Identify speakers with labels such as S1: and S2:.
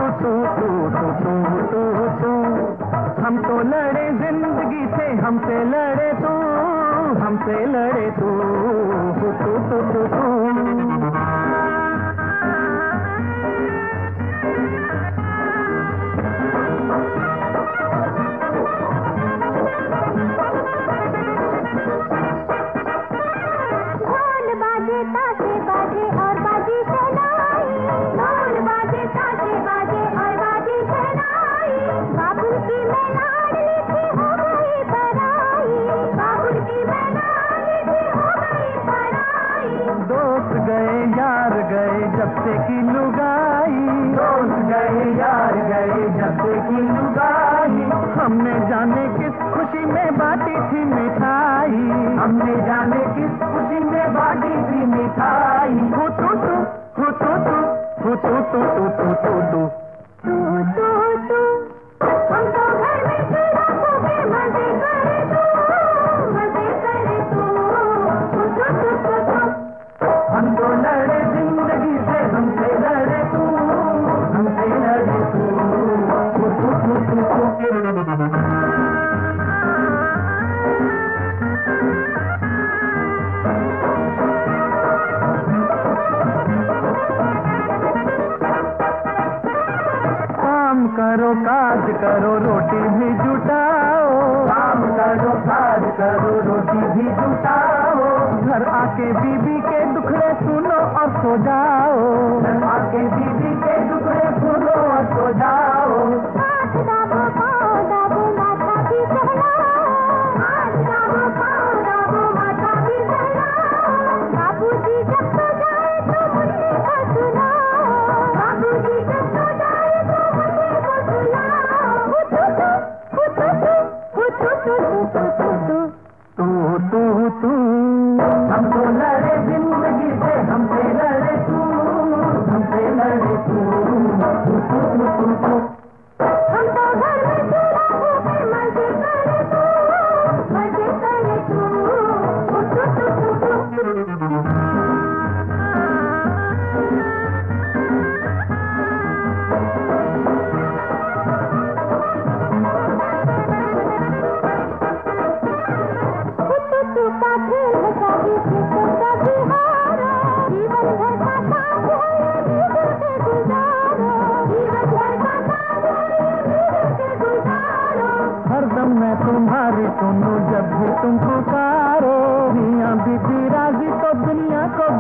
S1: तू हम तो लड़े जिंदगी से, हमसे लड़े तू, हमसे लड़े तू
S2: ढोल बाजे ताशे बाजे और बाजी शहनाई, ढोल बाजे ताशे बाजे और बाजी शहनाई। बाबुल की मैं लाडली थी हो गई पराई, बाबुल की मैं लाडली थी हो गई पराई।
S1: दोस्त गए यार गए जब से की लुगाई, दोस्त गए यार गए जब से की लुगाई। हमने जाने किस खुशी में बांटी थी मिठाई, हमने जाने किस खुशी में बांटी थी मिठाई। हो तू तू हो तू तू हो तू तू तू तू तू
S2: तू हम तो घर में चूल्हा फूके मजे करे तू, मजे करे तू
S1: हम तो लड़े जिंदगी से, हमसे लड़े तू, हमसे लड़े तू काम करो काज करो रोटी भी जुटाओ, काम करो काज करो रोटी भी जुटाओ। घर आके बीबी के दुखड़े सुनो और सो जाओ, घर आके बीबी के दुखड़े सुनो और सो जाओ।
S2: हाथ दाबो पाँव दाबो माथा भी सहलाओ, हाथ दाबो पाँव दाबो माथा भी सहलाओ। बाबूजी जब तो जाए तो मुन्ने को सुनाओ, बाबूजी जब तो जाए तो मुन्ने को सुनाओ।
S1: तू हम तो लड़े जिंदगी से, हमसे लड़े तू, हमसे लड़े तू
S2: हम तो घर में चूल्हा फूके मजे करे तू, मजे करे तू का खेल है शादी से तो कभी हारो, जीवन भर का साथ है ये मिल के गुजारो, जीवन भर का साथ है ये मिल के गुजारो।
S1: हरदम मैं तुम्हारी सुनूं जब भी तुम पुकारो, मियां बीबी राजी तो दुनिया को